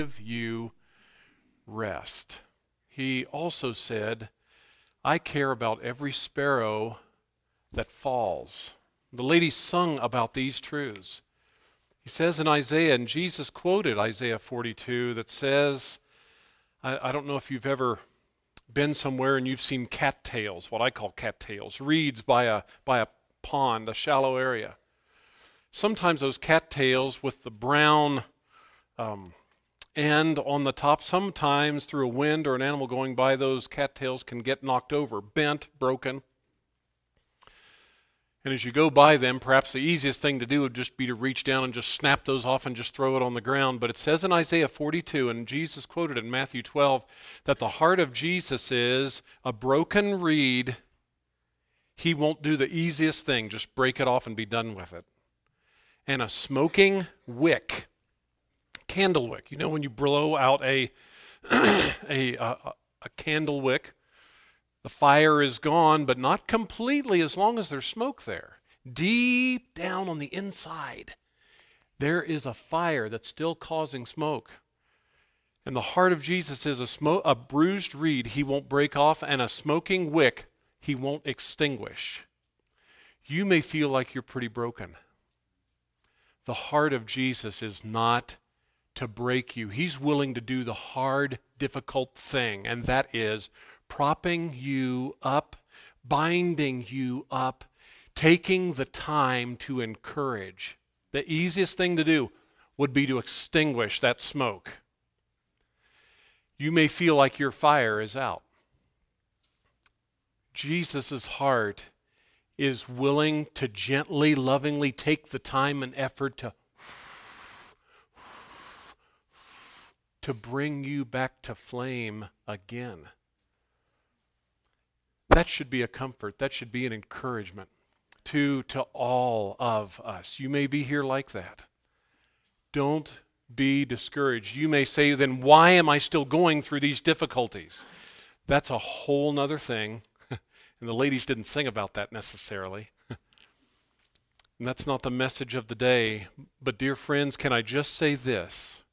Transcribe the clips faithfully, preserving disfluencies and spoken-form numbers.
give you rest. He also said, I care about every sparrow that falls. The lady sung about these truths. He says in Isaiah, and Jesus quoted Isaiah forty-two, that says, I, I don't know if you've ever been somewhere and you've seen cattails, what I call cattails, reeds by a, by a pond, a shallow area. Sometimes those cattails with the brown um, end on the top, sometimes through a wind or an animal going by, those cattails can get knocked over, bent, broken. And as you go by them, perhaps the easiest thing to do would just be to reach down and just snap those off and just throw it on the ground. But it says in Isaiah forty-two, and Jesus quoted in Matthew twelve, that the heart of Jesus is a broken reed. He won't do the easiest thing, just break it off and be done with it. And a smoking wick, candle wick. You know when you blow out a, a, a, a candle wick? The fire is gone, but not completely as long as there's smoke there. Deep down on the inside, there is a fire that's still causing smoke. And the heart of Jesus is a, smoke, a bruised reed he won't break off, and a smoking wick he won't extinguish. You may feel like you're pretty broken. The heart of Jesus is not to break you. He's willing to do the hard, difficult thing, and that is propping you up, binding you up, taking the time to encourage. The easiest thing to do would be to extinguish that smoke. You may feel like your fire is out. Jesus' heart is willing to gently, lovingly take the time and effort to, to bring you back to flame again. That should be a comfort. That should be an encouragement to, to all of us. You may be here like that. Don't be discouraged. You may say, then why am I still going through these difficulties? That's a whole nother thing. And the ladies didn't sing about that necessarily. And that's not the message of the day. But dear friends, can I just say this?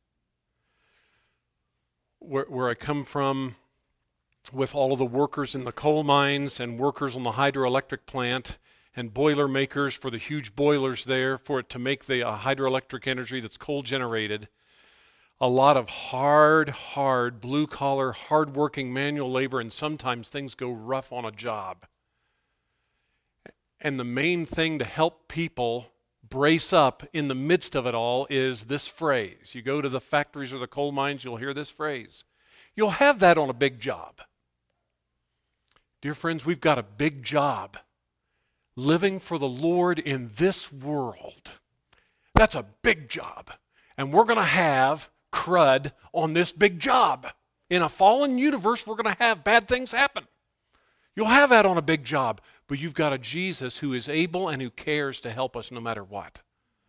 Where, where I come from, with all of the workers in the coal mines and workers on the hydroelectric plant and boiler makers for the huge boilers there for it to make the uh, hydroelectric energy that's coal generated. A lot of hard, hard, blue-collar, hard-working manual labor, and sometimes things go rough on a job. And the main thing to help people brace up in the midst of it all is this phrase. You go to the factories or the coal mines, you'll hear this phrase. You'll have that on a big job. Dear friends, we've got a big job. Living for the Lord in this world. That's a big job. And we're going to have crud on this big job. In a fallen universe, we're going to have bad things happen. You'll have that on a big job. But you've got a Jesus who is able and who cares to help us no matter what.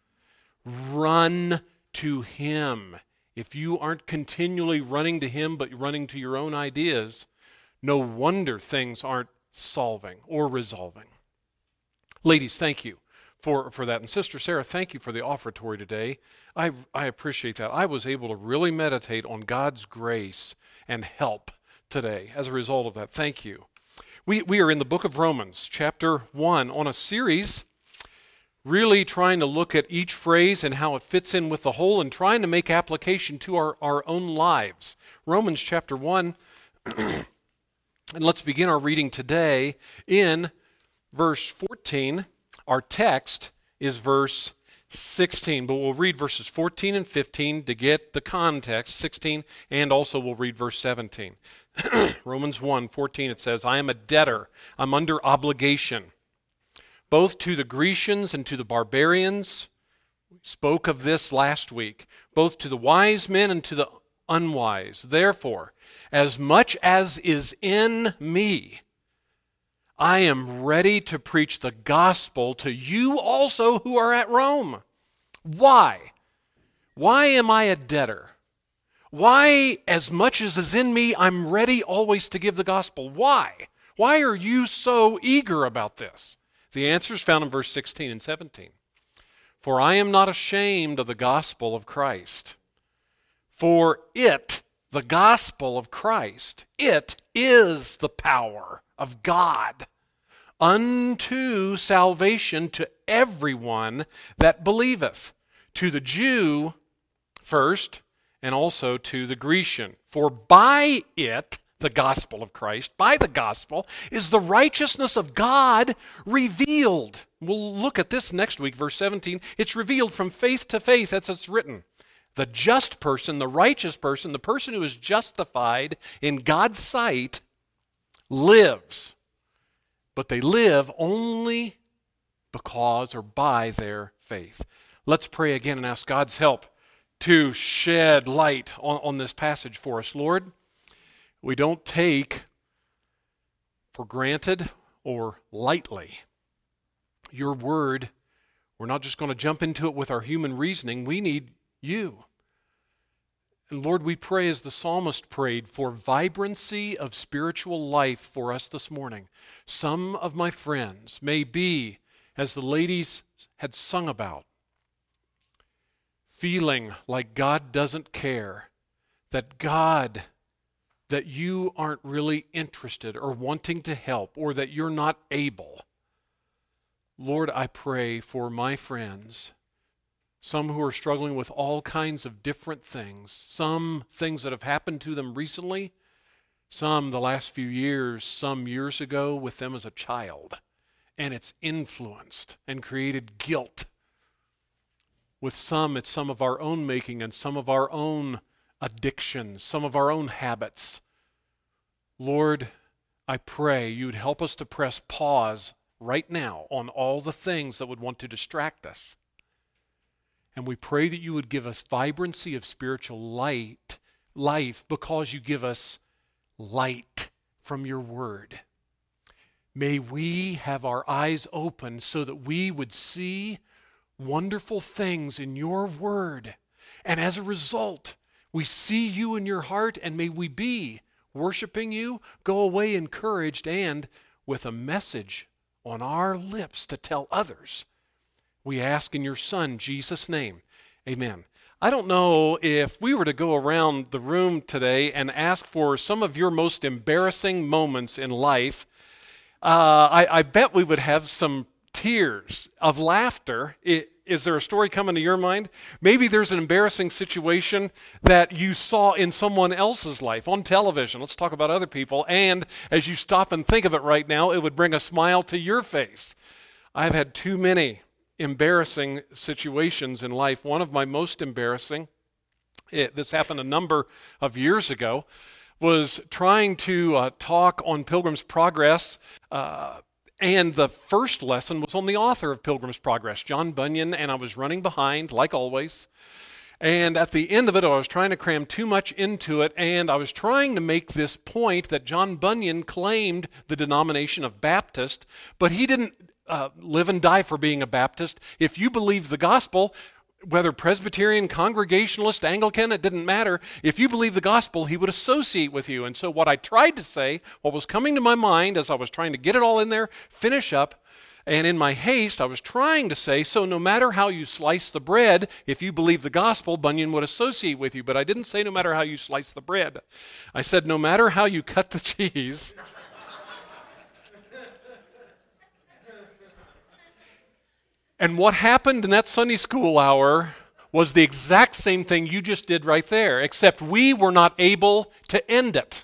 Run to Him. If you aren't continually running to Him but running to your own ideas, no wonder things aren't solving or resolving. Ladies, thank you for, for that. And Sister Sarah, thank you for the offertory today. I, I appreciate that. I was able to really meditate on God's grace and help today as a result of that. Thank you. We, we are in the book of Romans, chapter one, on a series really trying to look at each phrase and how it fits in with the whole and trying to make application to our, our own lives. Romans chapter one. And let's begin our reading today in verse fourteen. Our text is verse sixteen, but we'll read verses fourteen and fifteen to get the context, sixteen, and also we'll read verse seventeen. Romans one, fourteen, it says, I am a debtor, I'm under obligation, both to the Grecians and to the barbarians. We spoke of this last week, both to the wise men and to the unwise. Therefore, as much as is in me, I am ready to preach the gospel to you also who are at Rome. Why? Why am I a debtor? Why, as much as is in me, I'm ready always to give the gospel? Why? Why are you so eager about this? The answer is found in verse sixteen and seventeen. For I am not ashamed of the gospel of Christ. For it, the gospel of Christ, it is the power of God unto salvation to everyone that believeth, to the Jew first, and also to the Grecian. For by it, the gospel of Christ, by the gospel, is the righteousness of God revealed. We'll look at this next week, verse seventeen. It's revealed from faith to faith, as it's written. The just person, the righteous person, the person who is justified in God's sight lives. But they live only because or by their faith. Let's pray again and ask God's help to shed light on, on this passage for us. Lord, we don't take for granted or lightly your word. We're not just going to jump into it with our human reasoning. We need you. And Lord, we pray as the psalmist prayed for vibrancy of spiritual life for us this morning. Some of my friends may be, as the ladies had sung about, feeling like God doesn't care, that God, that you aren't really interested or wanting to help, or that you're not able. Lord, I pray for my friends, some who are struggling with all kinds of different things, some things that have happened to them recently, some the last few years, some years ago with them as a child, and it's influenced and created guilt. With some, it's some of our own making and some of our own addictions, some of our own habits. Lord, I pray you'd help us to press pause right now on all the things that would want to distract us. And we pray that you would give us vibrancy of spiritual light, life, because you give us light from your word. May we have our eyes open so that we would see wonderful things in your word. And as a result, we see you in your heart, and may we be worshiping you, go away encouraged and with a message on our lips to tell others. We ask in your Son, Jesus' name, amen. I don't know if we were to go around the room today and ask for some of your most embarrassing moments in life, uh, I, I bet we would have some tears of laughter. It, is there a story coming to your mind? Maybe there's an embarrassing situation that you saw in someone else's life on television. Let's talk about other people. And as you stop and think of it right now, it would bring a smile to your face. I've had too many embarrassing situations in life. One of my most embarrassing, it, this happened a number of years ago, was trying to uh, talk on Pilgrim's Progress, uh, and the first lesson was on the author of Pilgrim's Progress, John Bunyan, and I was running behind, like always. And at the end of it, I was trying to cram too much into it, and I was trying to make this point that John Bunyan claimed the denomination of Baptist, but he didn't uh, live and die for being a Baptist. If you believe the gospel, whether Presbyterian, Congregationalist, Anglican, it didn't matter. If you believe the gospel, he would associate with you. And so what I tried to say, what was coming to my mind as I was trying to get it all in there, finish up, and in my haste, I was trying to say, so no matter how you slice the bread, if you believe the gospel, Bunyan would associate with you. But I didn't say no matter how you slice the bread. I said no matter how you cut the cheese. And what happened in that Sunday school hour was the exact same thing you just did right there, except we were not able to end it.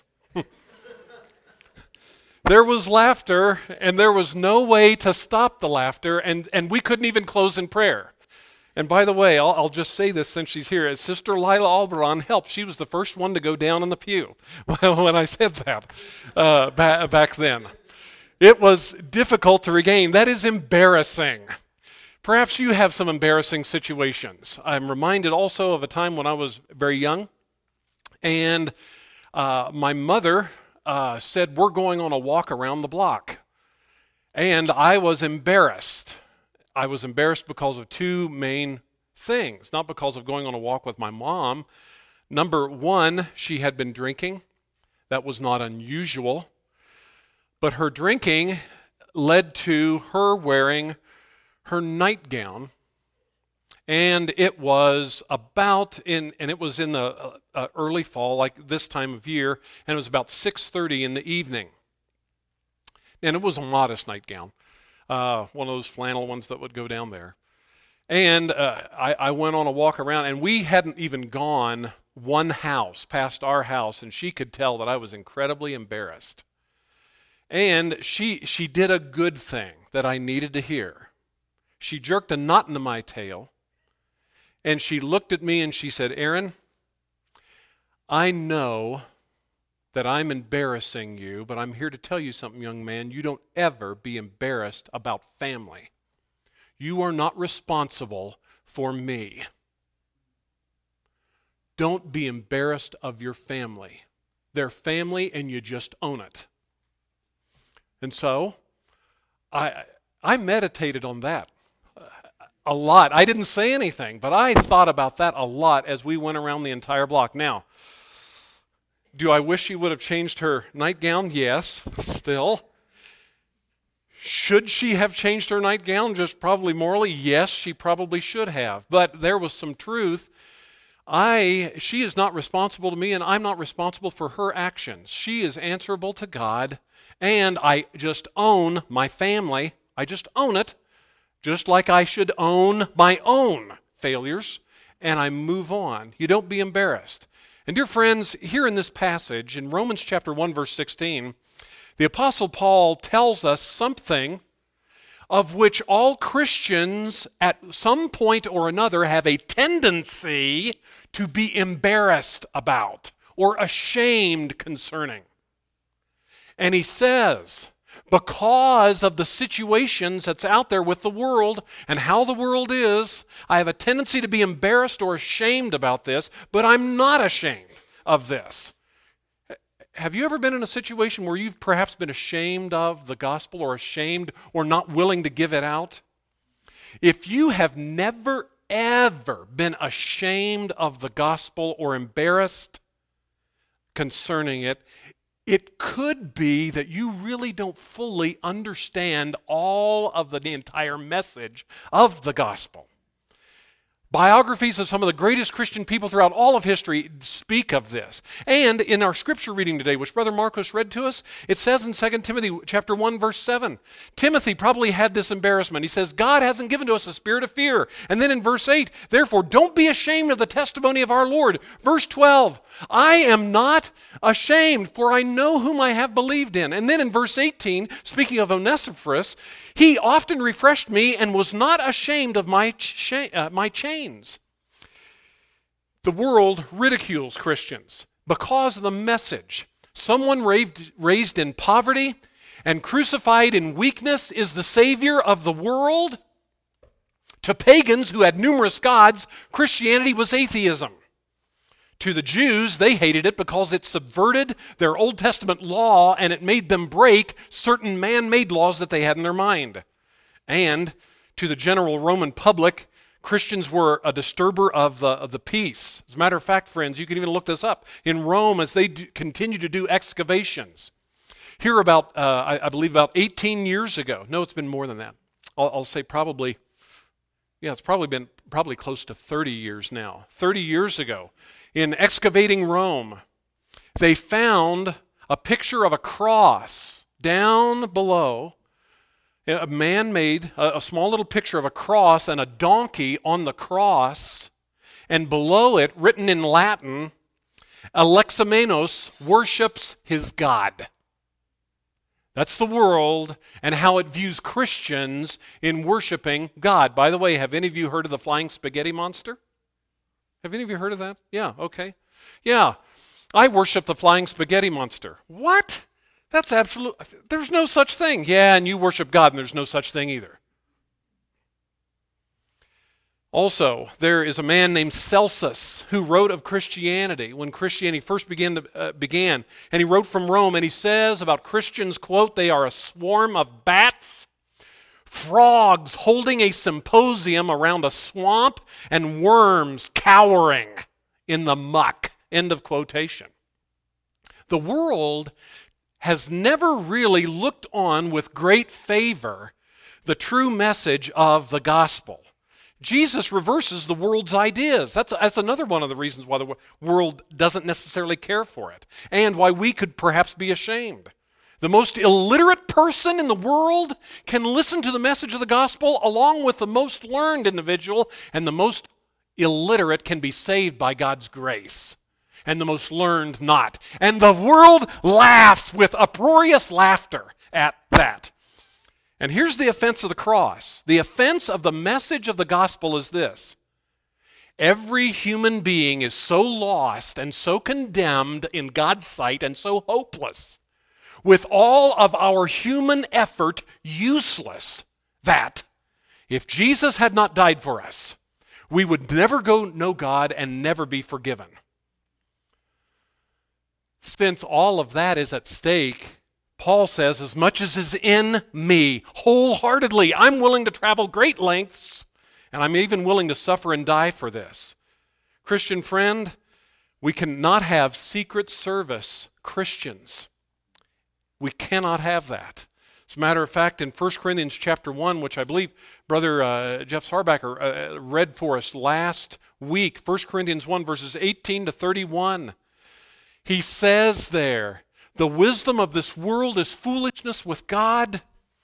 There was laughter, and there was no way to stop the laughter, and, and we couldn't even close in prayer. And by the way, I'll, I'll just say this since she's here. As Sister Lila Alberon helped, she was the first one to go down in the pew when I said that uh, back, back then. It was difficult to regain. That is embarrassing. Perhaps you have some embarrassing situations. I'm reminded also of a time when I was very young, and uh, my mother uh, said, we're going on a walk around the block. And I was embarrassed. I was embarrassed because of two main things, not because of going on a walk with my mom. Number one, she had been drinking. That was not unusual. But her drinking led to her wearing her nightgown And it was about in, and it was in the uh, uh, early fall, like this time of year, and it was about six thirty in the evening. And it was a modest nightgown, uh, one of those flannel ones that would go down there. And uh, I, I went on a walk around, and we hadn't even gone one house past our house, and she could tell that I was incredibly embarrassed. And she she did a good thing that I needed to hear. She jerked a knot into my tail, and she looked at me and she said, "Aaron, I know that I'm embarrassing you, but I'm here to tell you something, young man. You don't ever be embarrassed about family. You are not responsible for me. Don't be embarrassed of your family. They're family and you just own it." And so I I meditated on that a lot. I didn't say anything, but I thought about that a lot as we went around the entire block. Now, do I wish she would have changed her nightgown? Yes, still. Should she have changed her nightgown just probably morally? Yes, she probably should have. But there was some truth. I, she is not responsible to me, and I'm not responsible for her actions. She is answerable to God, and I just own my family. I just own it, just like I should own my own failures, and I move on. You don't be embarrassed. And dear friends, here in this passage, in Romans chapter one, verse sixteen, the Apostle Paul tells us something of which all Christians at some point or another have a tendency to be embarrassed about or ashamed concerning. And he says, because of the situations that's out there with the world and how the world is, I have a tendency to be embarrassed or ashamed about this, but I'm not ashamed of this. Have you ever been in a situation where you've perhaps been ashamed of the gospel or ashamed or not willing to give it out? If you have never, ever been ashamed of the gospel or embarrassed concerning it, it could be that you really don't fully understand all of the, the entire message of the gospel. Biographies of some of the greatest Christian people throughout all of history speak of this. And in our scripture reading today, which Brother Marcos read to us, it says in Second Timothy chapter one, verse seven, Timothy probably had this embarrassment. He says, God hasn't given to us a spirit of fear. And then in verse eight, therefore don't be ashamed of the testimony of our Lord. Verse twelve, I am not ashamed, for I know whom I have believed in. And then in verse eighteen, speaking of Onesiphorus, he often refreshed me and was not ashamed of my, cha- uh, my chains. The world ridicules Christians because of the message. Someone raised, raised in poverty and crucified in weakness is the Savior of the world. To pagans who had numerous gods, Christianity was atheism. To the Jews, they hated it because it subverted their Old Testament law and it made them break certain man-made laws that they had in their mind. And to the general Roman public, Christians were a disturber of the, of the peace. As a matter of fact, friends, you can even look this up. In Rome, as they do, continue to do excavations, here about, uh, I, I believe about eighteen years ago, no, it's been more than that. I'll, I'll say probably, yeah, it's probably been probably close to thirty years now. thirty years ago, in excavating Rome, they found a picture of a cross down below. A man made a, a small little picture of a cross and a donkey on the cross, and below it, written in Latin, Alexamenos worships his God. That's the world and how it views Christians in worshiping God. By the way, have any of you heard of the flying spaghetti monster? Have any of you heard of that? Yeah, okay. Yeah, I worship the flying spaghetti monster. What? That's absolute. There's no such thing. Yeah, and you worship God, and there's no such thing either. Also, there is a man named Celsus who wrote of Christianity when Christianity first began, to, uh, began. And he wrote from Rome, and he says about Christians, quote, they are a swarm of bats, frogs holding a symposium around a swamp, and worms cowering in the muck, end of quotation. The world has never really looked on with great favor the true message of the gospel. Jesus reverses the world's ideas. That's, that's another one of the reasons why the world doesn't necessarily care for it, and why we could perhaps be ashamed. The most illiterate person in the world can listen to the message of the gospel along with the most learned individual, and the most illiterate can be saved by God's grace, and the most learned not. And the world laughs with uproarious laughter at that. And here's the offense of the cross. The offense of the message of the gospel is this: every human being is so lost and so condemned in God's sight and so hopeless, with all of our human effort useless, that if Jesus had not died for us, we would never go know God and never be forgiven. Since all of that is at stake, Paul says, as much as is in me, wholeheartedly, I'm willing to travel great lengths, and I'm even willing to suffer and die for this. Christian friend, we cannot have secret service Christians. We cannot have that. As a matter of fact, in First Corinthians chapter one, which I believe Brother uh, Jeff Sarbacker uh, read for us last week, First Corinthians one, verses eighteen to thirty-one, he says there, the wisdom of this world is foolishness with God.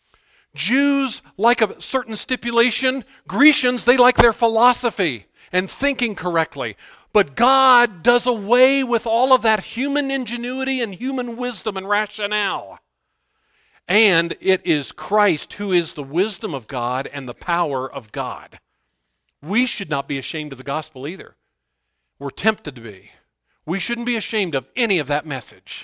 Jews like a certain stipulation. Grecians, they like their philosophy and thinking correctly. But God does away with all of that human ingenuity and human wisdom and rationale. And it is Christ who is the wisdom of God and the power of God. We should not be ashamed of the gospel either. We're tempted to be. We shouldn't be ashamed of any of that message.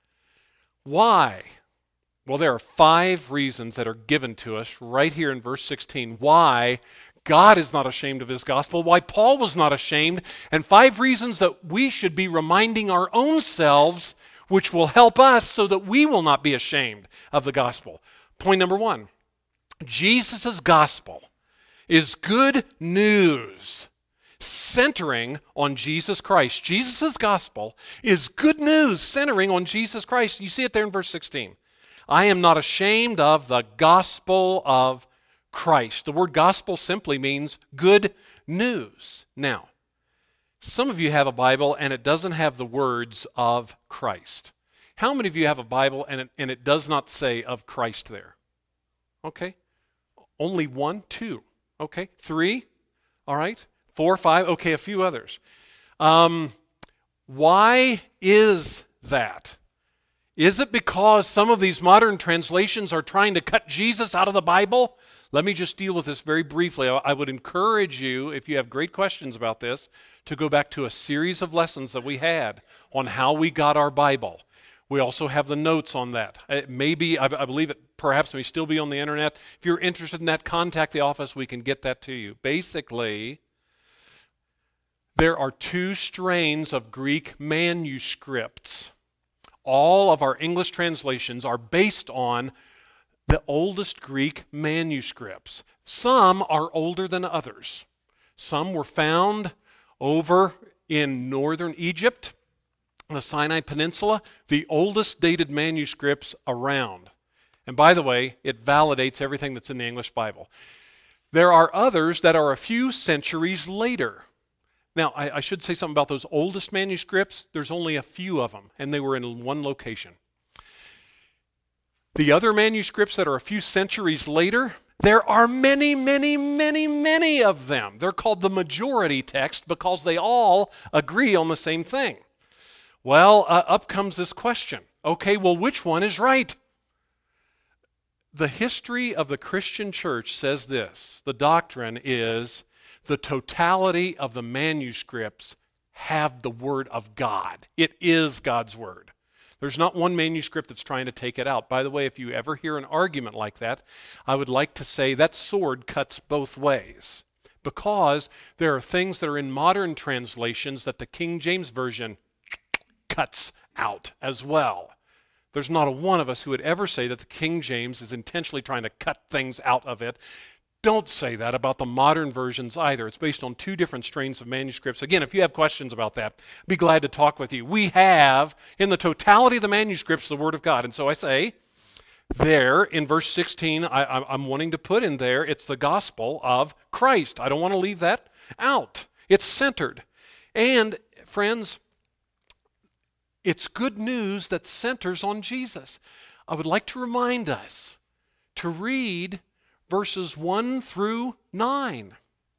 Why? Well, there are five reasons that are given to us right here in verse sixteen. Why God is not ashamed of his gospel, why Paul was not ashamed, and five reasons that we should be reminding our own selves, which will help us so that we will not be ashamed of the gospel. Point number one, Jesus' gospel is good news centering on Jesus Christ. Jesus' gospel is good news centering on Jesus Christ. You see it there in verse sixteen. I am not ashamed of the gospel of Christ. The word gospel simply means good news. Now, some of you have a Bible and it doesn't have the words of Christ. How many of you have a Bible and it, and it does not say of Christ there? Okay. Only one, two. Okay. Three. All right. Four, five. Okay. A few others. Um, why is that? Is it because some of these modern translations are trying to cut Jesus out of the Bible? Let me just deal with this very briefly. I would encourage you, if you have great questions about this, to go back to a series of lessons that we had on how we got our Bible. We also have the notes on that. It may be, I believe it perhaps may still be on the internet. If you're interested in that, contact the office. We can get that to you. Basically, there are two strains of Greek manuscripts. All of our English translations are based on the oldest Greek manuscripts. Some are older than others. Some were found over in northern Egypt, the Sinai Peninsula, the oldest dated manuscripts around. And by the way, it validates everything that's in the English Bible. There are others that are a few centuries later. Now, I, I should say something about those oldest manuscripts. There's only a few of them, and they were in one location. The other manuscripts that are a few centuries later, there are many, many, many, many of them. They're called the majority text because they all agree on the same thing. Well, uh, up comes this question. Okay, well, which one is right? The history of the Christian church says this. The doctrine is the totality of the manuscripts have the Word of God. It is God's Word. There's not one manuscript that's trying to take it out. By the way, if you ever hear an argument like that, I would like to say that sword cuts both ways, because there are things that are in modern translations that the King James Version cuts out as well. There's not a one of us who would ever say that the King James is intentionally trying to cut things out of it. Don't say that about the modern versions either. It's based on two different strains of manuscripts. Again, if you have questions about that, I'd be glad to talk with you. We have, in the totality of the manuscripts, the Word of God. And so I say, there in verse sixteen, I, I'm wanting to put in there, it's the gospel of Christ. I don't want to leave that out. It's centered. And friends, it's good news that centers on Jesus. I would like to remind us to read verses one through nine.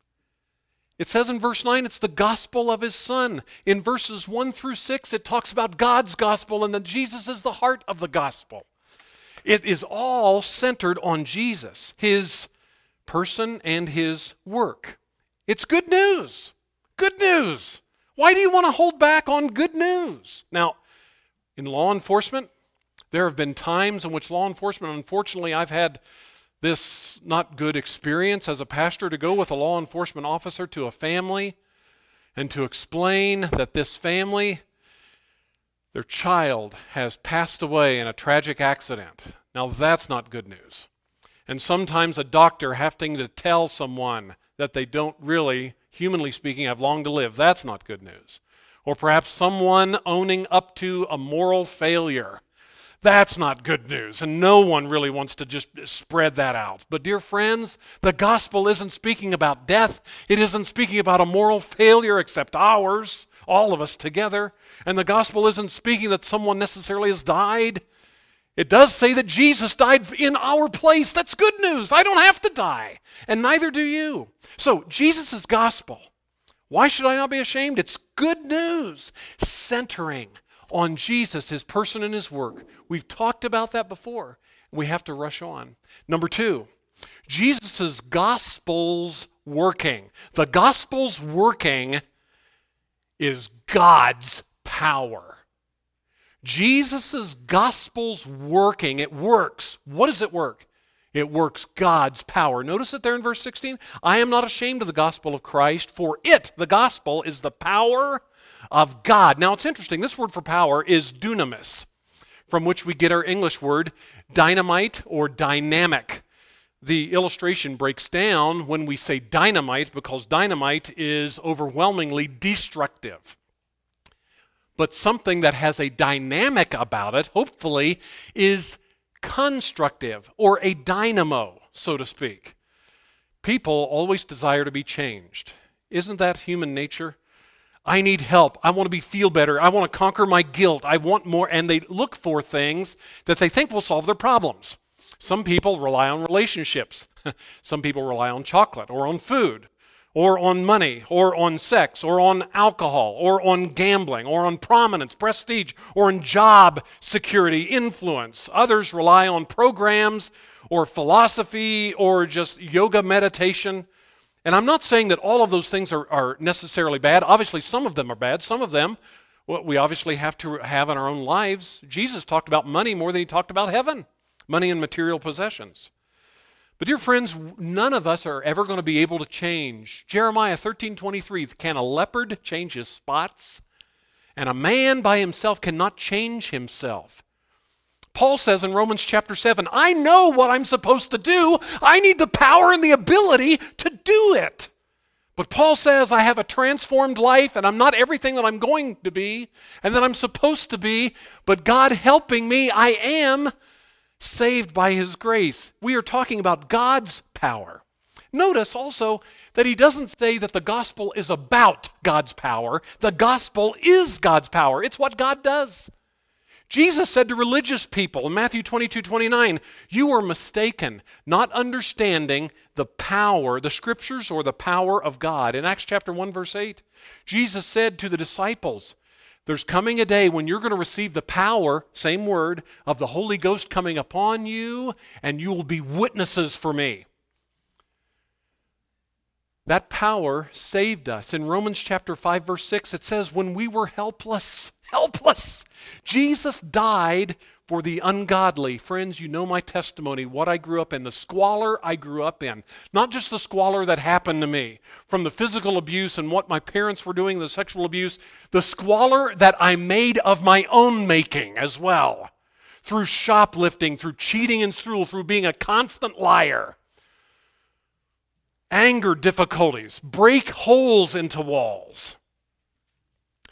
It says in verse nine, it's the gospel of his Son. In verses one through six, it talks about God's gospel and that Jesus is the heart of the gospel. It is all centered on Jesus, his person and his work. It's good news. Good news. Why do you want to hold back on good news? Now, in law enforcement, there have been times in which law enforcement, unfortunately, I've had this not good experience as a pastor to go with a law enforcement officer to a family and to explain that this family, their child has passed away in a tragic accident. Now that's not good news. And sometimes a doctor having to tell someone that they don't really, humanly speaking, have long to live. That's not good news. Or perhaps someone owning up to a moral failure. That's not good news, and no one really wants to just spread that out. But dear friends, the gospel isn't speaking about death. It isn't speaking about a moral failure except ours, all of us together. And the gospel isn't speaking that someone necessarily has died. It does say that Jesus died in our place. That's good news. I don't have to die, and neither do you. So Jesus' gospel, why should I not be ashamed? It's good news, centering on Jesus, his person and his work. We've talked about that before. We have to rush on. Number two, Jesus' gospel's working. The gospel's working is God's power. Jesus' gospel's working. It works. What does it work? It works God's power. Notice it there in verse sixteen. I am not ashamed of the gospel of Christ, for it, the gospel, is the power of God. Now it's interesting, this word for power is dunamis, from which we get our English word dynamite or dynamic. The illustration breaks down when we say dynamite because dynamite is overwhelmingly destructive. But something that has a dynamic about it, hopefully, is constructive or a dynamo, so to speak. People always desire to be changed. Isn't that human nature? I need help. I want to be feel better. I want to conquer my guilt. I want more. And they look for things that they think will solve their problems. Some people rely on relationships. Some people rely on chocolate or on food or on money or on sex or on alcohol or on gambling or on prominence, prestige, or on job security, influence. Others rely on programs or philosophy or just yoga meditation. And I'm not saying that all of those things are, are necessarily bad. Obviously, some of them are bad. Some of them, what we obviously have to have in our own lives. Jesus talked about money more than he talked about heaven, money and material possessions. But dear friends, none of us are ever going to be able to change. Jeremiah thirteen twenty-three, can a leopard change his spots? And a man by himself cannot change himself. Paul says in Romans chapter seven, I know what I'm supposed to do. I need the power and the ability to do it. But Paul says I have a transformed life and I'm not everything that I'm going to be and that I'm supposed to be, but God helping me, I am saved by his grace. We are talking about God's power. Notice also that he doesn't say that the gospel is about God's power. The gospel is God's power. It's what God does. Jesus said to religious people in Matthew twenty-two twenty-nine, you are mistaken, not understanding the power, the scriptures or the power of God. In Acts chapter one verse eight, Jesus said to the disciples, there's coming a day when you're going to receive the power, same word, of the Holy Ghost coming upon you, and you will be witnesses for me. That power saved us. In Romans chapter five verse six, it says, when we were helpless, helpless, Jesus died for the ungodly. Friends, you know my testimony, what I grew up in, the squalor I grew up in. Not just the squalor that happened to me, from the physical abuse and what my parents were doing, the sexual abuse, the squalor that I made of my own making as well. Through shoplifting, through cheating in school, through being a constant liar. Anger difficulties, break holes into walls,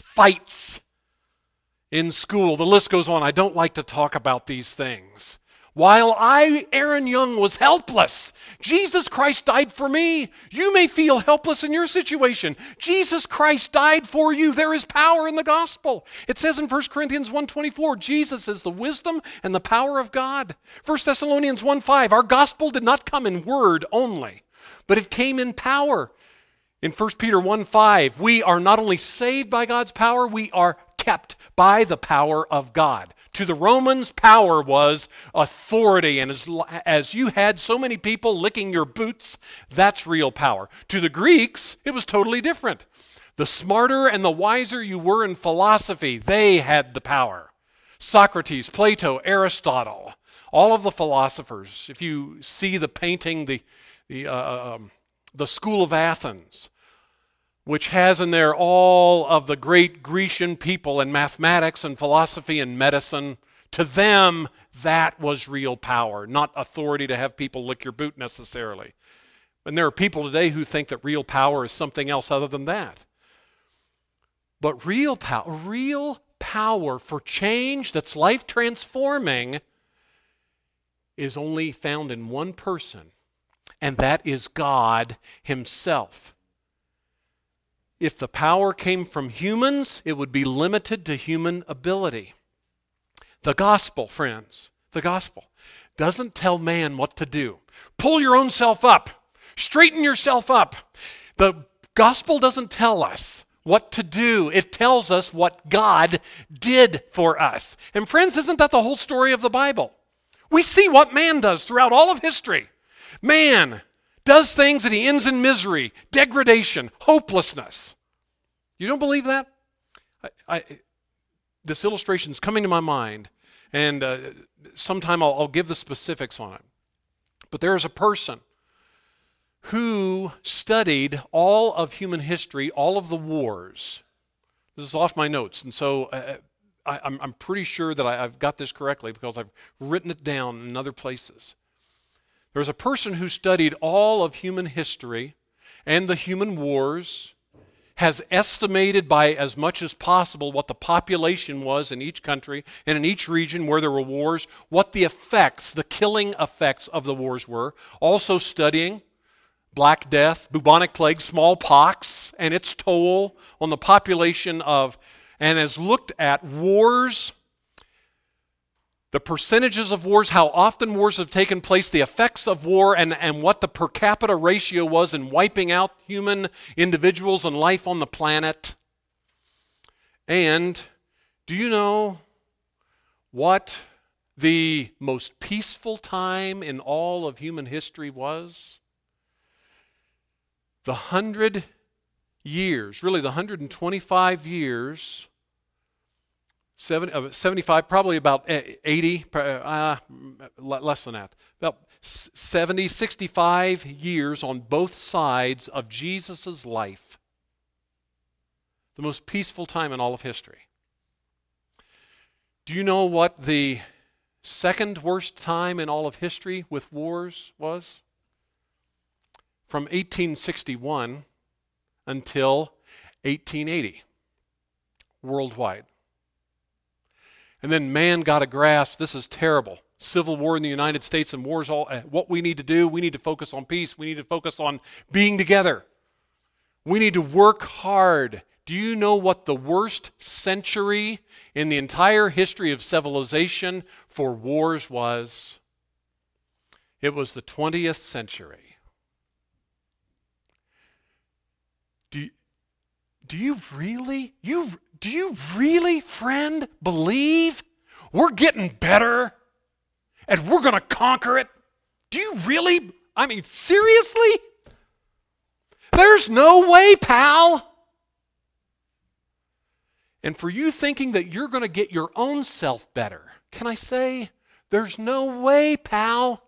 fights in school. The list goes on. I don't like to talk about these things. While I, Aaron Young, was helpless, Jesus Christ died for me. You may feel helpless in your situation. Jesus Christ died for you. There is power in the gospel. It says in First Corinthians one twenty-four, Jesus is the wisdom and the power of God. First Thessalonians one five, our gospel did not come in word only, but it came in power. In First Peter one five, we are not only saved by God's power, we are kept by the power of God. To the Romans, power was authority, and as, as you had so many people licking your boots, that's real power. To the Greeks, it was totally different. The smarter and the wiser you were in philosophy, they had the power. Socrates, Plato, Aristotle, all of the philosophers. If you see the painting, the, the, uh, um, the School of Athens, which has in there all of the great Grecian people in mathematics and philosophy and medicine, to them, that was real power, not authority to have people lick your boot necessarily. And there are people today who think that real power is something else other than that. But real power, real power for change that's life transforming is only found in one person, and that is God Himself. If the power came from humans, it would be limited to human ability. The gospel, friends, the gospel doesn't tell man what to do. Pull your own self up. Straighten yourself up. The gospel doesn't tell us what to do. It tells us what God did for us. And friends, isn't that the whole story of the Bible? We see what man does throughout all of history. Man does things and he ends in misery, degradation, hopelessness. You don't believe that? I, I, this illustration is coming to my mind, and uh, sometime I'll, I'll give the specifics on it. But there is a person who studied all of human history, all of the wars. This is off my notes, and so uh, I, I'm, I'm pretty sure that I, I've got this correctly because I've written it down in other places. There's a person who studied all of human history and the human wars, has estimated by as much as possible what the population was in each country and in each region where there were wars, what the effects, the killing effects of the wars were. Also studying Black Death, bubonic plague, smallpox, and its toll on the population of, and has looked at wars, the percentages of wars, how often wars have taken place, the effects of war, and, and what the per capita ratio was in wiping out human individuals and life on the planet. And do you know what the most peaceful time in all of human history was? The hundred years, really the one hundred twenty-five years, seventy-five, probably about eighty, uh, less than that, about seventy, sixty-five years on both sides of Jesus' life. The most peaceful time in all of history. Do you know what the second worst time in all of history with wars was? From eighteen sixty-one until eighteen eighty, worldwide. And then man got a grasp, this is terrible. Civil war in the United States and wars, all, uh, what we need to do, we need to focus on peace. We need to focus on being together. We need to work hard. Do you know what the worst century in the entire history of civilization for wars was? It was the twentieth century. Do you, do you really, you do you really, friend, believe we're getting better and we're going to conquer it? Do you really, I mean, seriously? There's no way, pal. And for you thinking that you're going to get your own self better, can I say, there's no way, pal.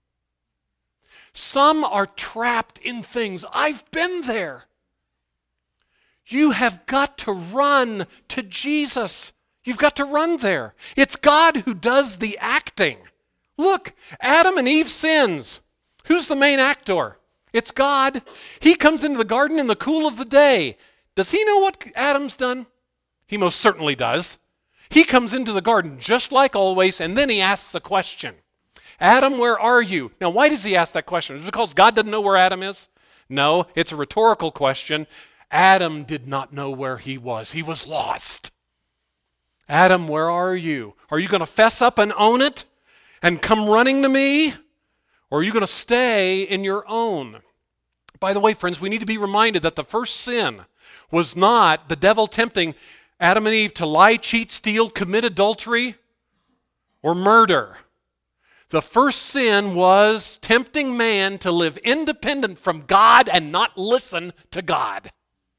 Some are trapped in things. I've been there. You have got to run to Jesus. You've got to run there. It's God who does the acting. Look, Adam and Eve sins. Who's the main actor? It's God. He comes into the garden in the cool of the day. Does he know what Adam's done? He most certainly does. He comes into the garden just like always, and then he asks a question. Adam, where are you? Now, why does he ask that question? Is it because God doesn't know where Adam is? No, it's a rhetorical question. Adam did not know where he was. He was lost. Adam, where are you? Are you going to fess up and own it and come running to me? Or are you going to stay in your own? By the way, friends, we need to be reminded that the first sin was not the devil tempting Adam and Eve to lie, cheat, steal, commit adultery, or murder. The first sin was tempting man to live independent from God and not listen to God.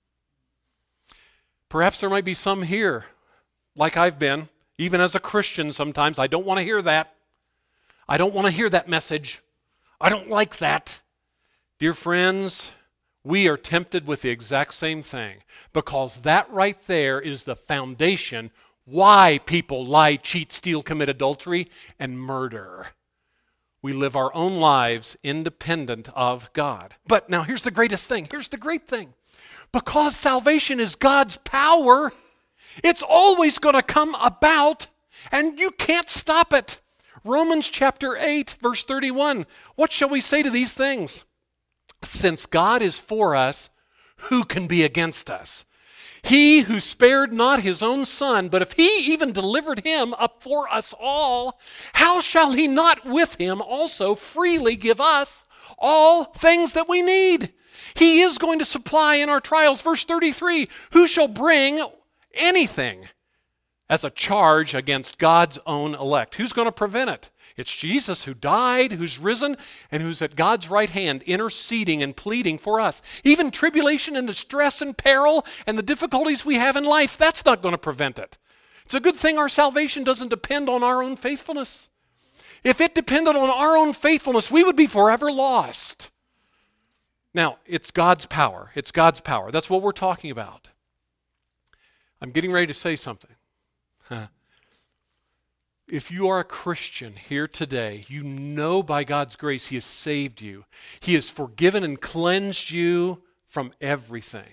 Perhaps there might be some here, like I've been, even as a Christian sometimes. I don't want to hear that. I don't want to hear that message. I don't like that. Dear friends, we are tempted with the exact same thing, because that right there is the foundation why people lie, cheat, steal, commit adultery, and murder. We live our own lives independent of God. But now here's the greatest thing. Here's the great thing. Because salvation is God's power, it's always going to come about, and you can't stop it. Romans chapter eight, verse thirty-one. What shall we say to these things? Since God is for us, who can be against us? He who spared not his own son, but if he even delivered him up for us all, how shall he not with him also freely give us all things that we need? He is going to supply in our trials. Verse thirty-three, who shall bring anything as a charge against God's own elect? Who's going to prevent it? It's Jesus who died, who's risen, and who's at God's right hand interceding and pleading for us. Even tribulation and distress and peril and the difficulties we have in life, that's not going to prevent it. It's a good thing our salvation doesn't depend on our own faithfulness. If it depended on our own faithfulness, we would be forever lost. Now, it's God's power. It's God's power. That's what we're talking about. I'm getting ready to say something. Huh. If you are a Christian here today, you know by God's grace He has saved you. He has forgiven and cleansed you from everything.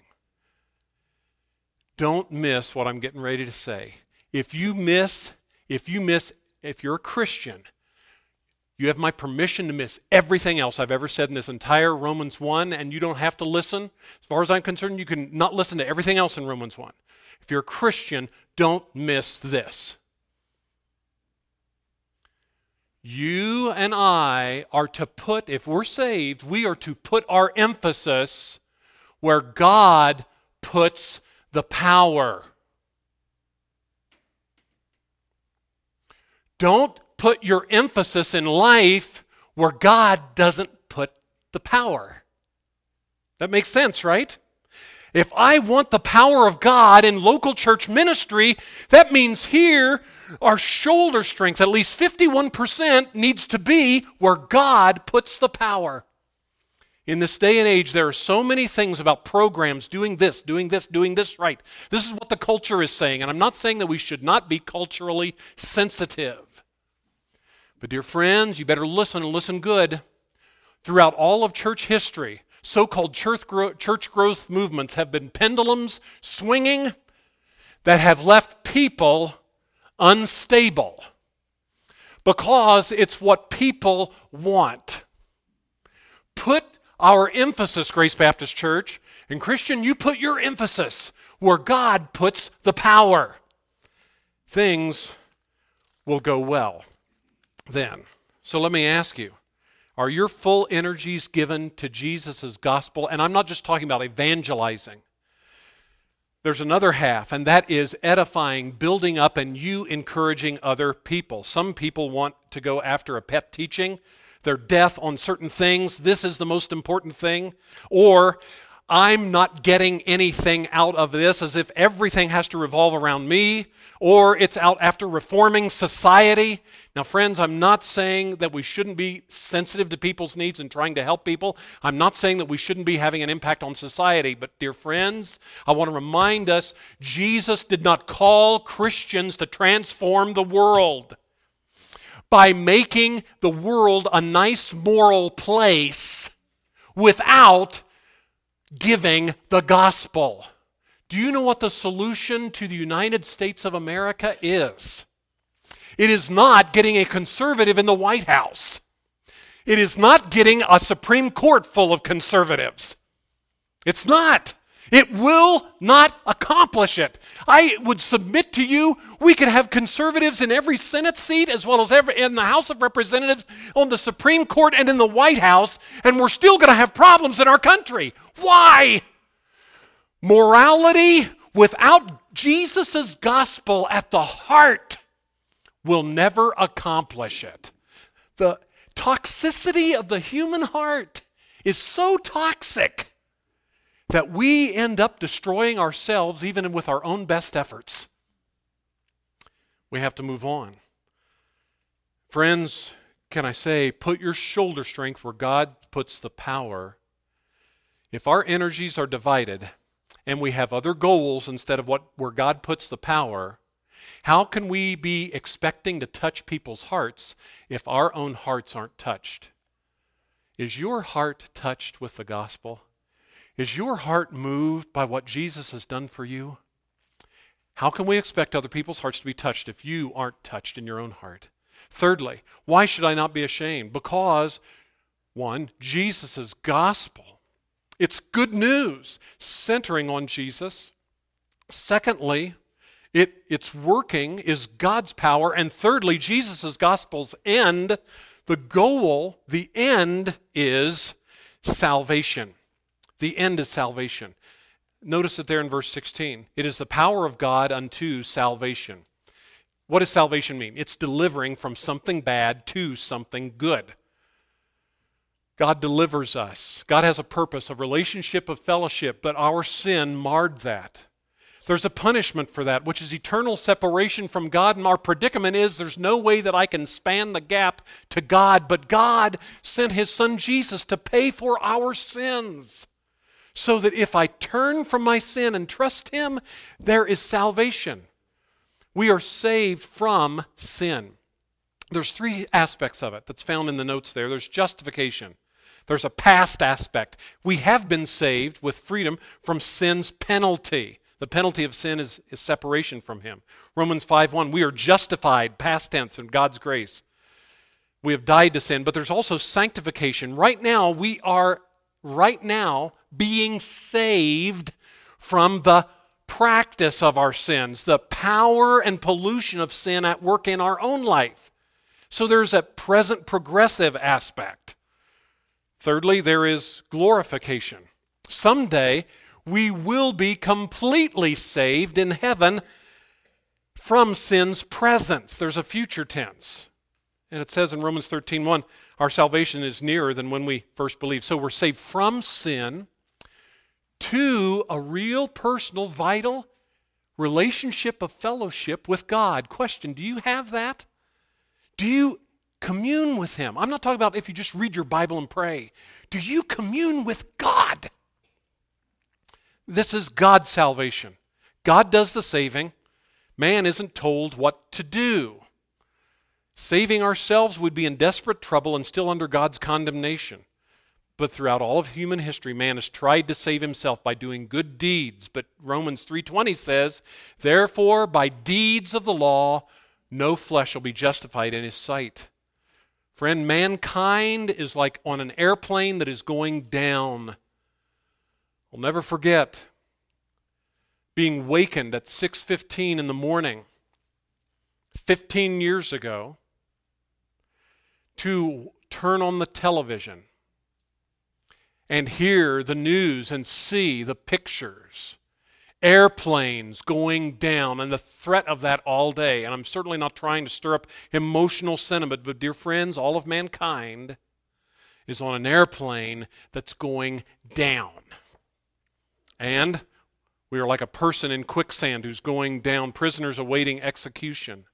Don't miss what I'm getting ready to say. If you miss, if you miss, if you're a Christian, you have my permission to miss everything else I've ever said in this entire Romans one, and you don't have to listen. As far as I'm concerned, you can not listen to everything else in Romans one. If you're a Christian, don't miss this. You and I are to put, if we're saved, we are to put our emphasis where God puts the power. Don't put your emphasis in life where God doesn't put the power. That makes sense, right? If I want the power of God in local church ministry, that means here our shoulder strength, at least fifty-one percent, needs to be where God puts the power. In this day and age, there are so many things about programs doing this, doing this, doing this right. This is what the culture is saying, and I'm not saying that we should not be culturally sensitive. But dear friends, you better listen and listen good. Throughout all of church history, so-called church growth, church growth movements have been pendulums swinging that have left people unstable because it's what people want. Put our emphasis, Grace Baptist Church, and Christian, you put your emphasis where God puts the power. Things will go well then. So let me ask you, are your full energies given to Jesus' gospel? And I'm not just talking about evangelizing. There's another half, and that is edifying, building up, and you encouraging other people. Some people want to go after a pet teaching. They're deaf on certain things. This is the most important thing. Or, I'm not getting anything out of this, as if everything has to revolve around me. Or it's out after reforming society. Now, friends, I'm not saying that we shouldn't be sensitive to people's needs and trying to help people. I'm not saying that we shouldn't be having an impact on society. But, dear friends, I want to remind us, Jesus did not call Christians to transform the world by making the world a nice moral place without giving the gospel. Do you know what the solution to the United States of America is? It is not getting a conservative in the White House. It is not getting a Supreme Court full of conservatives. It's not. It will not accomplish it. I would submit to you, we could have conservatives in every Senate seat as well as every, in the House of Representatives, on the Supreme Court, and in the White House, and we're still going to have problems in our country. Why? Morality without Jesus' gospel at the heart will never accomplish it. The toxicity of the human heart is so toxic that we end up destroying ourselves even with our own best efforts. We have to move on. Friends, can I say, put your shoulder strength where God puts the power. If our energies are divided and we have other goals instead of what where God puts the power, how can we be expecting to touch people's hearts if our own hearts aren't touched? Is your heart touched with the gospel? Is your heart moved by what Jesus has done for you? How can we expect other people's hearts to be touched if you aren't touched in your own heart? Thirdly, why should I not be ashamed? Because, one, Jesus' gospel. It's good news centering on Jesus. Secondly, it, its working is God's power. And thirdly, Jesus' gospel's end, the goal, the end is salvation. The end is salvation. Notice it there in verse sixteen. It is the power of God unto salvation. What does salvation mean? It's delivering from something bad to something good. God delivers us. God has a purpose, a relationship of fellowship, but our sin marred that. There's a punishment for that, which is eternal separation from God, and our predicament is there's no way that I can span the gap to God, but God sent His Son Jesus to pay for our sins, so that if I turn from my sin and trust Him, there is salvation. We are saved from sin. There's three aspects of it that's found in the notes there. There's justification. There's a past aspect. We have been saved with freedom from sin's penalty. The penalty of sin is, is separation from Him. Romans five one, we are justified, past tense, in God's grace. We have died to sin, but there's also sanctification. Right now, we are right now being saved from the practice of our sins, the power and pollution of sin at work in our own life. So there's a present progressive aspect. Thirdly, there is glorification. Someday, we will be completely saved in heaven from sin's presence. There's a future tense. And it says in Romans thirteen one, our salvation is nearer than when we first believed. So we're saved from sin to a real, personal, vital relationship of fellowship with God. Question, do you have that? Do you commune with Him? I'm not talking about if you just read your Bible and pray. Do you commune with God? This is God's salvation. God does the saving. Man isn't told what to do. Saving ourselves would be in desperate trouble and still under God's condemnation. But throughout all of human history, man has tried to save himself by doing good deeds. But Romans three twenty says, therefore, by deeds of the law, no flesh will be justified in His sight. Friend, mankind is like on an airplane that is going down. I'll never forget being wakened at six fifteen in the morning, fifteen years ago, to turn on the television and hear the news and see the pictures, airplanes going down, and the threat of that all day. And I'm certainly not trying to stir up emotional sentiment, but dear friends, all of mankind is on an airplane that's going down. And we are like a person in quicksand who's going down, prisoners awaiting execution.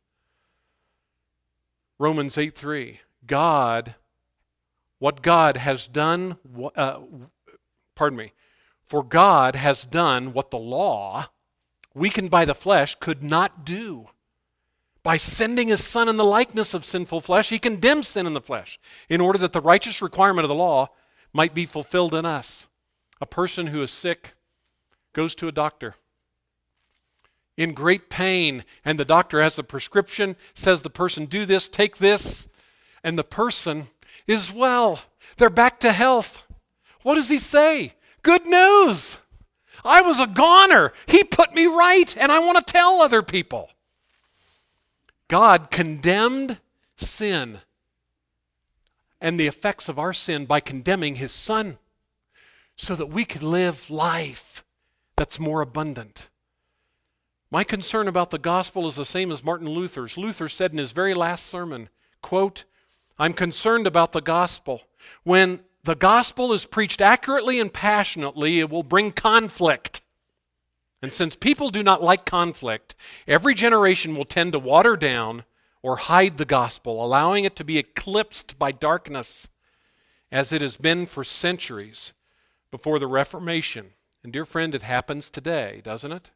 Romans eight three, God, what God has done, uh, pardon me, for God has done what the law, weakened by the flesh, could not do. By sending His Son in the likeness of sinful flesh, He condemned sin in the flesh in order that the righteous requirement of the law might be fulfilled in us. A person who is sick goes to a doctor in great pain, and the doctor has a prescription, says the person, do this, take this, and the person is well. They're back to health. What does he say? Good news. I was a goner. He put me right, and I want to tell other people. God condemned sin and the effects of our sin by condemning his Son so that we could live life that's more abundant. My concern about the gospel is the same as Martin Luther's. Luther said in his very last sermon, quote, I'm concerned about the gospel. When the gospel is preached accurately and passionately, it will bring conflict. And since people do not like conflict, every generation will tend to water down or hide the gospel, allowing it to be eclipsed by darkness, as it has been for centuries before the Reformation. And dear friend, it happens today, doesn't it?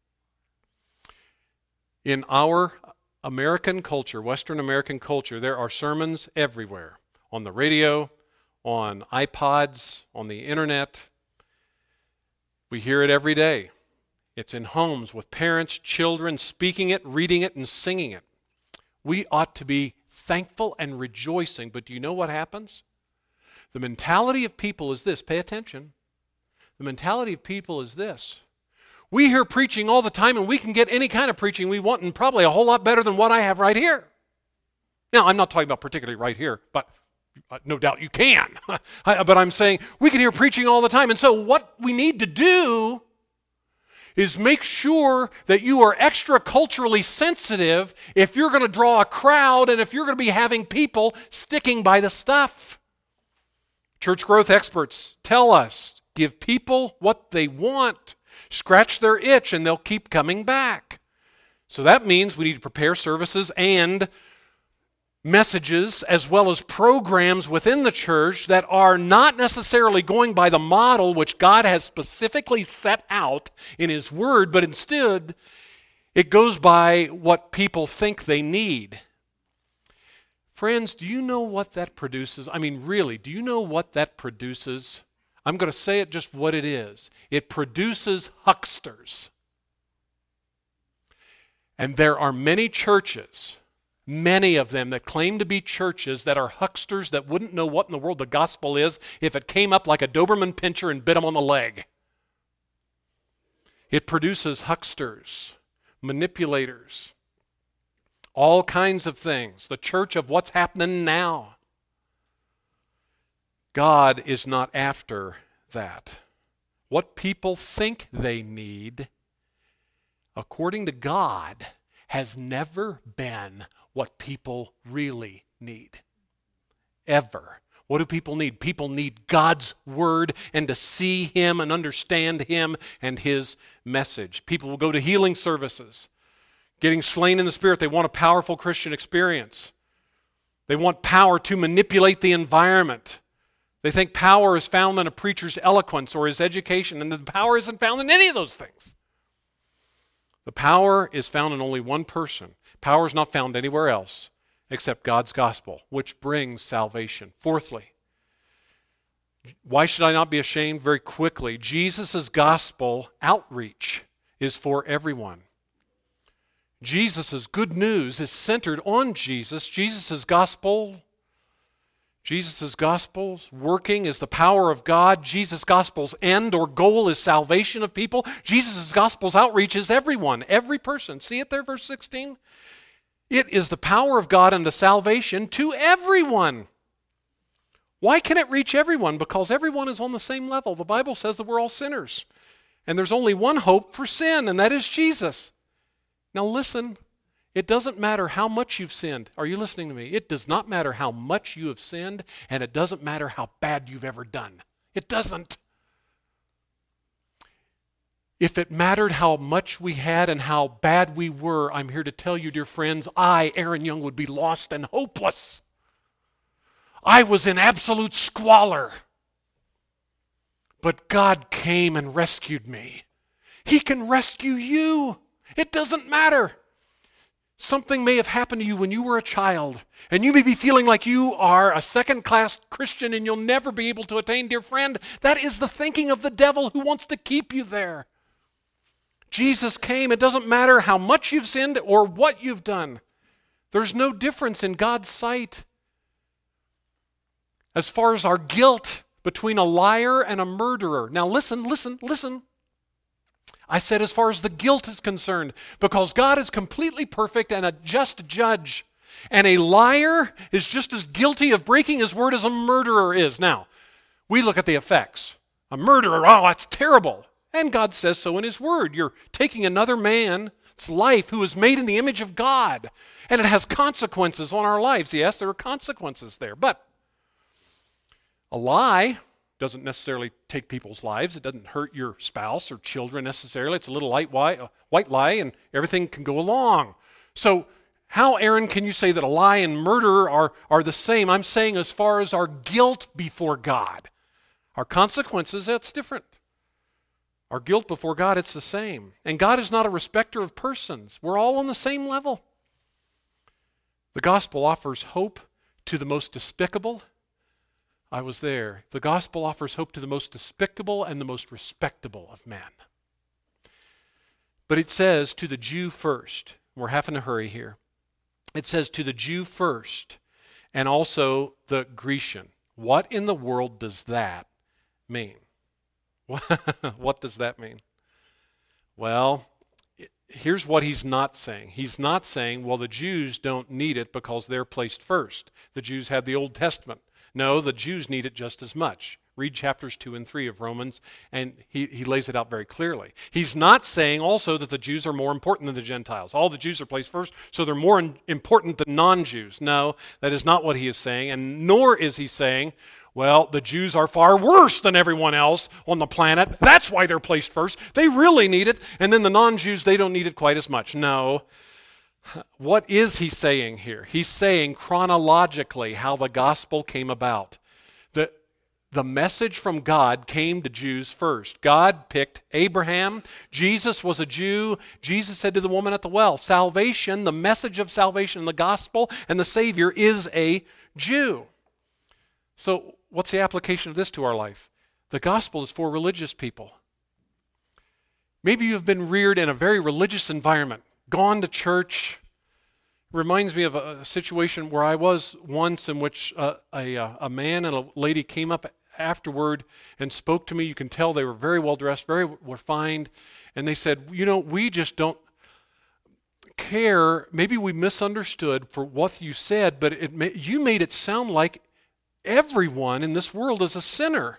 In our American culture, Western American culture, there are sermons everywhere, on the radio, on iPods, on the internet. We hear it every day. It's in homes with parents, children speaking it, reading it, and singing it. We ought to be thankful and rejoicing, but do you know what happens? The mentality of people is this. Pay attention. The mentality of people is this. We hear preaching all the time, and we can get any kind of preaching we want, and probably a whole lot better than what I have right here. Now, I'm not talking about particularly right here, but uh, no doubt you can. But I'm saying we can hear preaching all the time. And so what we need to do is make sure that you are extra culturally sensitive if you're going to draw a crowd and if you're going to be having people sticking by the stuff. Church growth experts tell us, give people what they want. Scratch their itch and they'll keep coming back. So that means we need to prepare services and messages as well as programs within the church that are not necessarily going by the model which God has specifically set out in His Word, but instead it goes by what people think they need. Friends, do you know what that produces? I mean, really, do you know what that produces? I'm going to say it just what it is. It produces hucksters. And there are many churches, many of them that claim to be churches that are hucksters that wouldn't know what in the world the gospel is if it came up like a Doberman pinscher and bit them on the leg. It produces hucksters, manipulators, all kinds of things. The church of what's happening now. God is not after that. What people think they need, according to God, has never been what people really need. Ever. What do people need? People need God's Word and to see Him and understand Him and His message. People will go to healing services, getting slain in the Spirit. They want a powerful Christian experience. They want power to manipulate the environment. They think power is found in a preacher's eloquence or his education, and the power isn't found in any of those things. The power is found in only one person. Power is not found anywhere else except God's gospel, which brings salvation. Fourthly, why should I not be ashamed? Very quickly, Jesus' gospel outreach is for everyone. Jesus' good news is centered on Jesus. Jesus' gospel Jesus' gospel's working is the power of God. Jesus' gospel's end or goal is salvation of people. Jesus' gospel's outreach is everyone, every person. See it there, verse sixteen? It is the power of God unto salvation to everyone. Why can it reach everyone? Because everyone is on the same level. The Bible says that we're all sinners. And there's only one hope for sin, and that is Jesus. Now listen. It doesn't matter how much you've sinned. Are you listening to me? It does not matter how much you have sinned, and it doesn't matter how bad you've ever done. It doesn't. If it mattered how much we had and how bad we were, I'm here to tell you, dear friends, I, Aaron Young, would be lost and hopeless. I was in absolute squalor. But God came and rescued me. He can rescue you. It doesn't matter. Something may have happened to you when you were a child, and you may be feeling like you are a second-class Christian and you'll never be able to attain. Dear friend, that is the thinking of the devil who wants to keep you there. Jesus came. It doesn't matter how much you've sinned or what you've done. There's no difference in God's sight. as far as our guilt between a liar and a murderer. Now listen, listen, listen. I said as far as the guilt is concerned, because God is completely perfect and a just judge. And a liar is just as guilty of breaking his word as a murderer is. Now, we look at the effects. A murderer, oh, that's terrible. And God says so in his word. You're taking another man's life who is made in the image of God. And it has consequences on our lives. Yes, there are consequences there. But a lie doesn't necessarily take people's lives. It doesn't hurt your spouse or children necessarily. It's a little light white, a white lie, and everything can go along. So how, Aaron, can you say that a lie and murder are, are the same? I'm saying as far as our guilt before God. Our consequences, that's different. Our guilt before God, it's the same. And God is not a respecter of persons. We're all on the same level. The gospel offers hope to the most despicable. I was there. The gospel offers hope to the most despicable and the most respectable of men. But it says to the Jew first. We're having to hurry here. It says to the Jew first and also the Grecian. What in the world does that mean? What does that mean? Well, here's what he's not saying. He's not saying, well, the Jews don't need it because they're placed first. The Jews had the Old Testament. No, the Jews need it just as much. Read chapters two and three of Romans, and he, he lays it out very clearly. He's not saying also that the Jews are more important than the Gentiles. All the Jews are placed first, so they're more in, important than non-Jews. No, that is not what he is saying, and nor is he saying, well, the Jews are far worse than everyone else on the planet. That's why they're placed first. They really need it, and then the non-Jews, they don't need it quite as much. No. What is he saying here? He's saying chronologically how the gospel came about. The, the message from God came to Jews first. God picked Abraham. Jesus was a Jew. Jesus said to the woman at the well, salvation, the message of salvation, the gospel, and the Savior is a Jew. So what's the application of this to our life? The gospel is for religious people. Maybe you've been reared in a very religious environment. Gone to church. Reminds me of a, a situation where I was once in which uh, a, a man and a lady came up afterward and spoke to me. You can tell they were very well dressed, very refined, and they said, you know, we just don't care. Maybe we misunderstood for what you said, but it, you made it sound like everyone in this world is a sinner.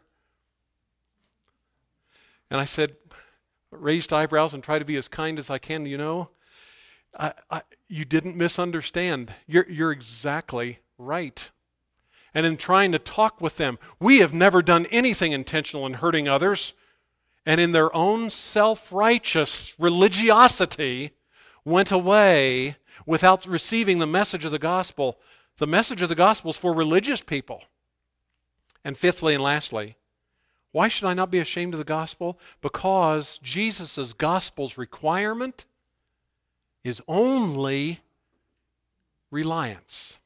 And I said, raised eyebrows and try to be as kind as I can, you know, I, I, you didn't misunderstand. You're, you're exactly right. And in trying to talk with them, we have never done anything intentional in hurting others. And in their own self-righteous religiosity, went away without receiving the message of the gospel. The message of the gospel is for religious people. And fifthly and lastly, why should I not be ashamed of the gospel? Because Jesus' gospel's requirement is only reliance.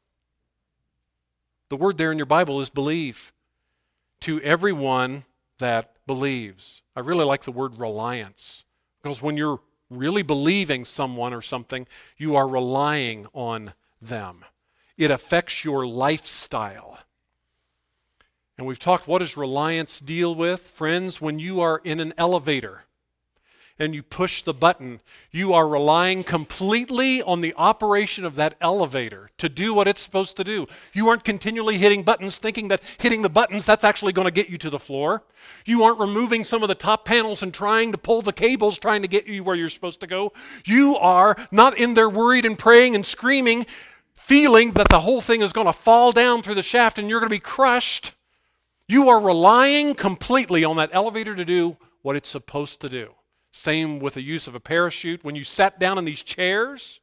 The word there in your Bible is believe. To everyone that believes. I really like the word reliance. Because when you're really believing someone or something, you are relying on them. It affects your lifestyle. And we've talked, what does reliance deal with? Friends, when you are in an elevator and you push the button, you are relying completely on the operation of that elevator to do what it's supposed to do. You aren't continually hitting buttons thinking that hitting the buttons, that's actually going to get you to the floor. You aren't removing some of the top panels and trying to pull the cables, trying to get you where you're supposed to go. You are not in there worried and praying and screaming, feeling that the whole thing is going to fall down through the shaft and you're going to be crushed. You are relying completely on that elevator to do what it's supposed to do. Same with the use of a parachute. When you sat down in these chairs,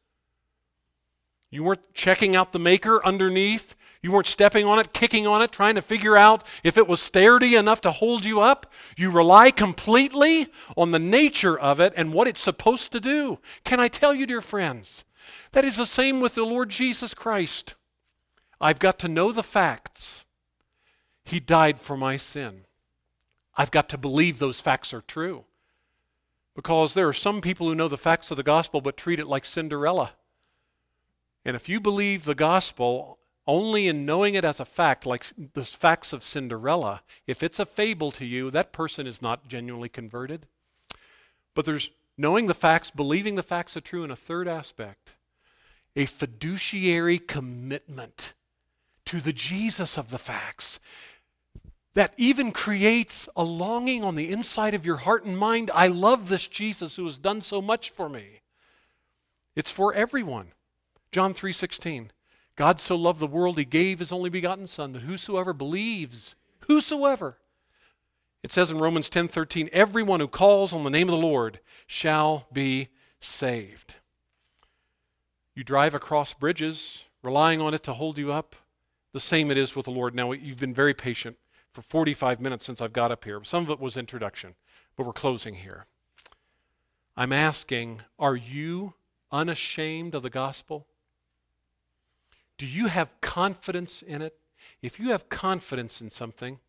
you weren't checking out the maker underneath. You weren't stepping on it, kicking on it, trying to figure out if it was sturdy enough to hold you up. You rely completely on the nature of it and what it's supposed to do. Can I tell you, dear friends, that is the same with the Lord Jesus Christ. I've got to know the facts. He died for my sin. I've got to believe those facts are true. Because there are some people who know the facts of the gospel but treat it like Cinderella. And if you believe the gospel only in knowing it as a fact, like the facts of Cinderella. If it's a fable to you, that person is not genuinely converted. But there's knowing the facts, believing the facts are true, and a third aspect, a fiduciary commitment to the Jesus of the facts that even creates a longing on the inside of your heart and mind. I love this Jesus who has done so much for me. It's for everyone. John three sixteen. God so loved the world, he gave his only begotten Son, that whosoever believes, whosoever, it says in Romans ten thirteen, everyone who calls on the name of the Lord shall be saved. You drive across bridges, relying on it to hold you up. The same it is with the Lord. Now, you've been very patient for forty-five minutes since I've got up here. Some of it was introduction, but we're closing here. I'm asking, are you unashamed of the gospel? Do you have confidence in it? If you have confidence in something,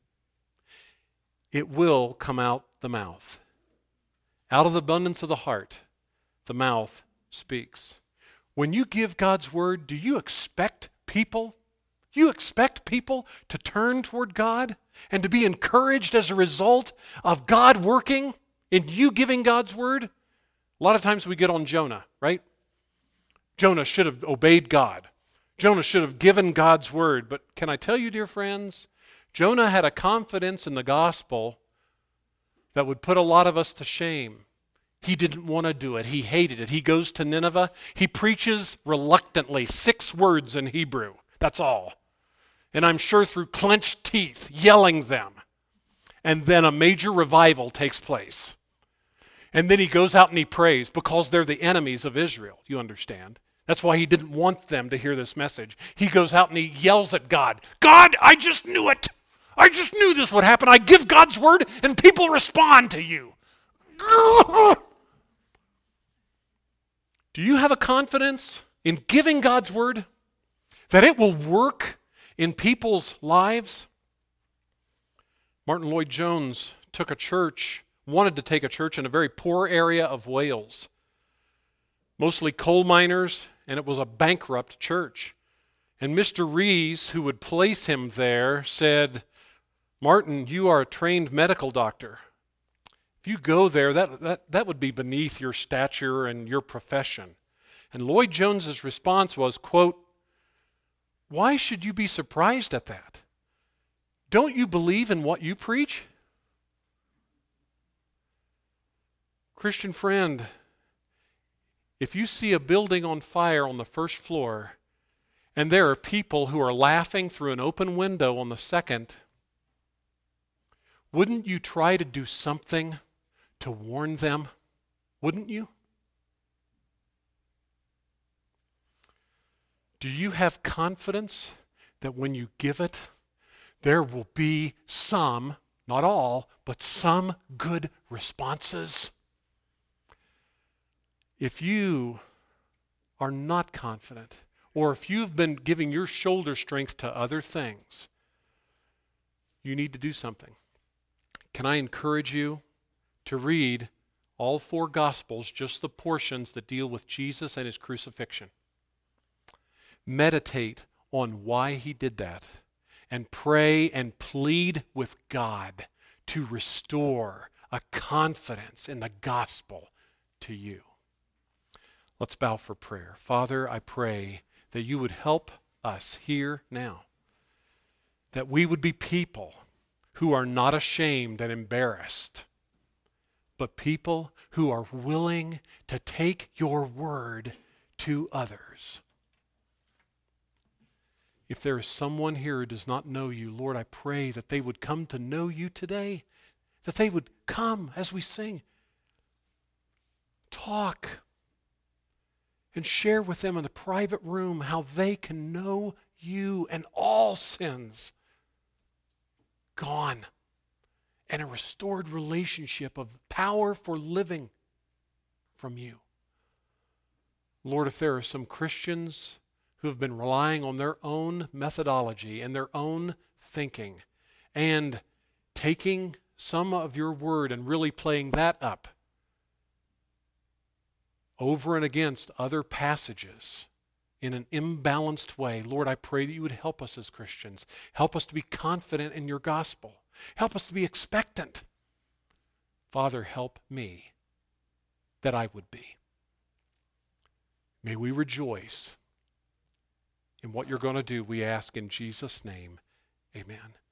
it will come out the mouth. Out of the abundance of the heart, the mouth speaks. When you give God's word, do you expect people? You expect people to turn toward God and to be encouraged as a result of God working in you giving God's word? A lot of times we get on Jonah, right? Jonah should have obeyed God. Jonah should have given God's word. But can I tell you, dear friends, Jonah had a confidence in the gospel that would put a lot of us to shame. He didn't want to do it. He hated it. He goes to Nineveh. He preaches reluctantly, six words in Hebrew. That's all. And I'm sure through clenched teeth, yelling them. And then a major revival takes place. And then he goes out and he prays because they're the enemies of Israel, you understand. That's why he didn't want them to hear this message. He goes out and he yells at God. God, I just knew it. I just knew this would happen. I give God's word and people respond to you. Do you have a confidence in giving God's word that it will work in people's lives? Martin Lloyd-Jones took a church, wanted to take a church in a very poor area of Wales. Mostly coal miners, and it was a bankrupt church. And Mister Rees, who would place him there, said, Martin, you are a trained medical doctor. If you go there, that, that, that would be beneath your stature and your profession. And Lloyd-Jones's response was, quote, why should you be surprised at that? Don't you believe in what you preach? Christian friend, if you see a building on fire on the first floor and there are people who are laughing through an open window on the second, wouldn't you try to do something to warn them? Wouldn't you? Do you have confidence that when you give it, there will be some, not all, but some good responses? If you are not confident, or if you've been giving your shoulder strength to other things, you need to do something. Can I encourage you to read all four Gospels, just the portions that deal with Jesus and his crucifixion? Meditate on why he did that, and pray and plead with God to restore a confidence in the gospel to you. Let's bow for prayer. Father, I pray that you would help us here now, that we would be people who are not ashamed and embarrassed, but people who are willing to take your word to others. If there is someone here who does not know you, Lord, I pray that they would come to know you today, that they would come as we sing, talk, and share with them in the private room how they can know you and all sins gone, and a restored relationship of power for living from you. Lord, if there are some Christians who have been relying on their own methodology and their own thinking and taking some of your word and really playing that up over and against other passages, in an imbalanced way. Lord, I pray that you would help us as Christians. Help us to be confident in your gospel. Help us to be expectant. Father, help me that I would be. May we rejoice in what you're going to do, we ask in Jesus' name. Amen.